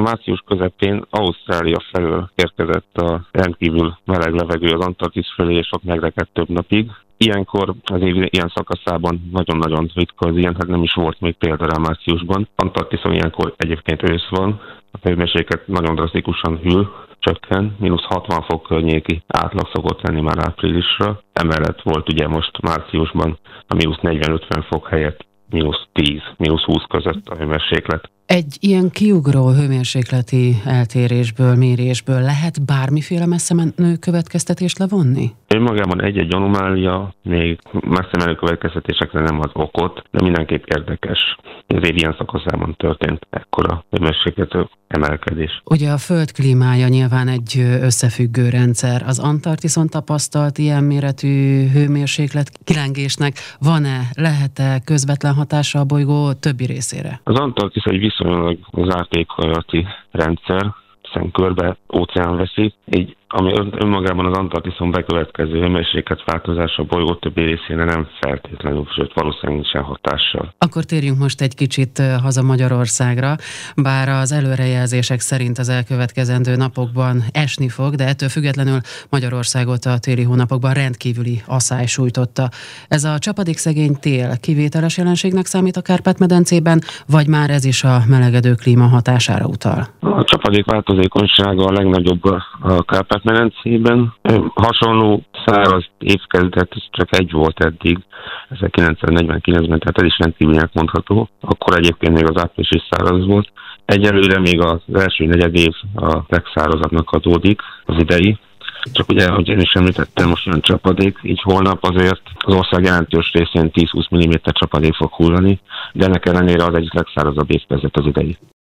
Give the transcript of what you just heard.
Március közepén Ausztrália felől érkezett a rendkívül meleg levegő az Antarktisz felé, és ott megrekedt több napig. Ilyenkor az év ilyen szakaszában nagyon-nagyon ritka az ilyen, hát nem is volt még példa rá márciusban. Antarktiszon ilyenkor egyébként ősz van, a hőmérséklet nagyon drasztikusan hűl, csökken, -60 fok környéki átlag szokott lenni már áprilisra. Emellett volt ugye most márciusban a -40-50 fok helyett -10, -20 között a hőmérséklet. Egy ilyen kiugró hőmérsékleti eltérésből, mérésből lehet bármiféle messze menő következtetést levonni? Önmagában egy-egy anomália még messze menő következtetésekre nem ad okot, de mindenképp érdekes. Az év ilyen szakaszában történt ekkora hőmérsékletű emelkedés. Ugye a Föld klímája nyilván egy összefüggő rendszer. Az Antarktiszon tapasztalt ilyen méretű hőmérséklet kilengésnek lehet-e közvetlen hatása a bolygó többi részére? Az Antarktisz egy viszonylag zárt éghajlati rendszer, hiszen körbe óceán veszi, így ami önmagában az Antarktiszon bekövetkező hőmérsékletváltozás a bolygó többi részére nem feltétlenül, sőt valószínűleg nincsen hatással. Akkor térjünk most egy kicsit haza Magyarországra, bár az előrejelzések szerint az elkövetkezendő napokban esni fog, de ettől függetlenül Magyarországot a téli hónapokban rendkívüli aszály sújtotta. Ez a csapadékszegény tél kivételes jelenségnek számít a Kárpát-medencében, vagy már ez is a melegedő klíma hatására utal? A csapadék változékonysága a legnagyobb a Kárpát-medencében. Hasonló száraz évkezdet csak egy volt eddig, 1949-ben, tehát ez is rendkívülnek mondható. Akkor egyébként még az április is száraz volt. Egyelőre még az első negyed év a legszárazabbnak adódik, az idei. Csak ugye, ahogy én is említettem, most jön csapadék, így holnap azért az ország jelentős részén 10-20 mm csapadék fog hullani, de ennek ellenére az egyik legszárazabb évkezdet az idei.